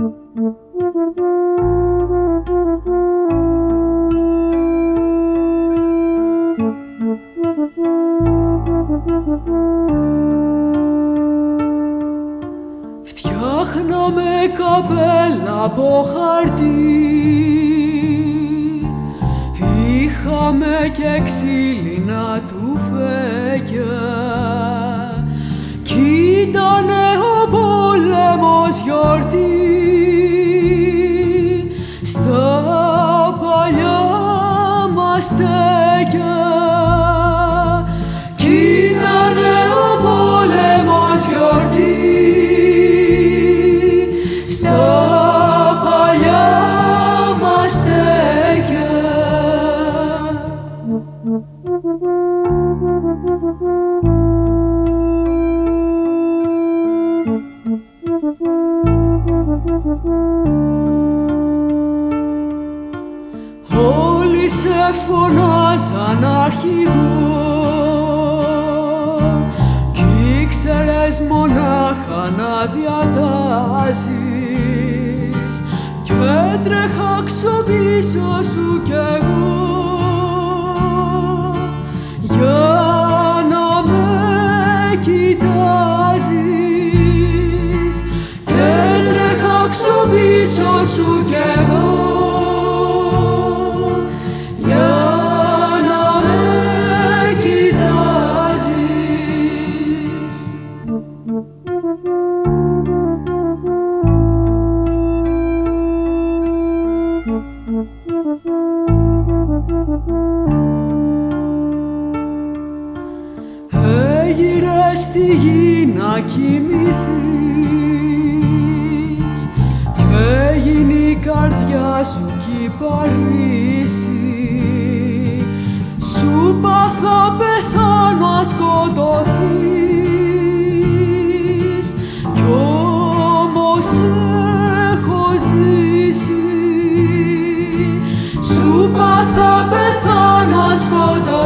Φτιάχναμε καπέλα από χαρτί, είχαμε και ξύλινα τουφέκια κι ήτανε ο πόλεμος γιορτή στα παλιά μας στέκια κι ήτανε ο πόλεμος γιορτή στα παλιά μας στέκια. Όλοι σε φωνάζαν αρχηγό κι ήξερες μονάχα να διατάζεις κι έτρεχα ξοπίσω σου κι εγώ για να με κοιτάζεις κι έτρεχα ξοπίσω σου κι εγώ Έγειρες στη γη να κοιμηθείς κι έγινε η καρδιά σου κυπαρίσει. Σου πά θα πεθάνω ας σκοτωθείς κι όμως έχω ζήσει. Σου πά θα πεθάνω ας σκοτωθείς